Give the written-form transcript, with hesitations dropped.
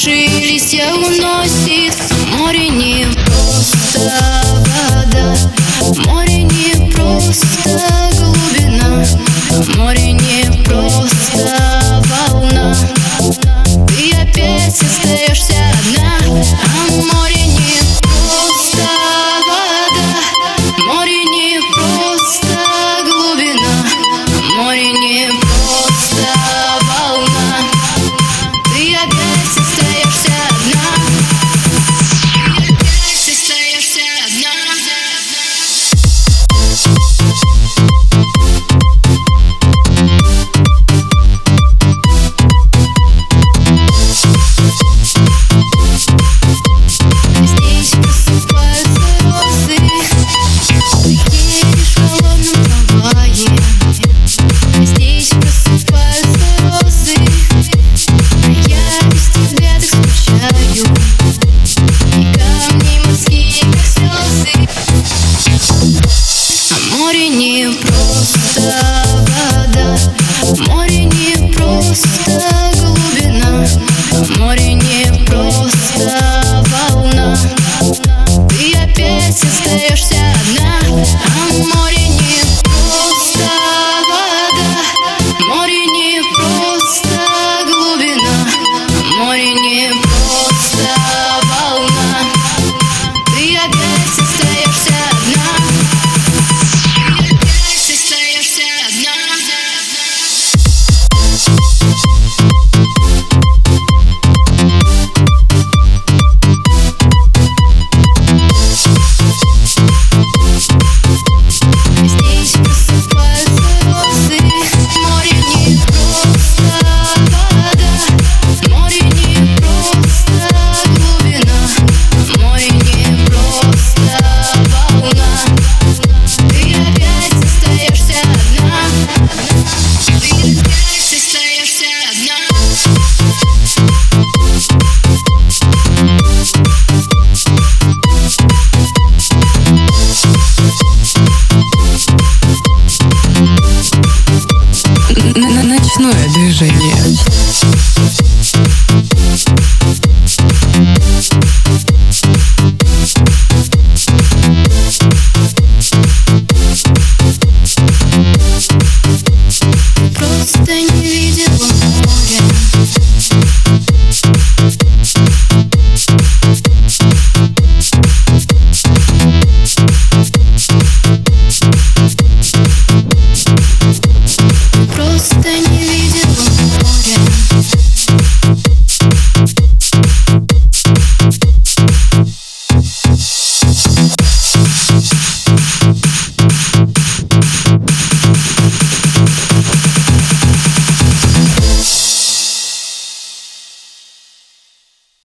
Опавшие листья уносит. Море не просто вода, море не просто глубина, море не просто волна. Ты опять остаешься одна, а море не просто вода, море не просто глубина, море не просто волна. Ты опять остаешься одна, ты опять остаешься одна. Здесь просыпаются розы, ты едешь в холодном трамвае. Здесь просыпаются розы, а я без тебя так скучаю. И камни морские, как слезы. А море не просто вода, море не просто глубина, море не просто волна. Ты опять остаешься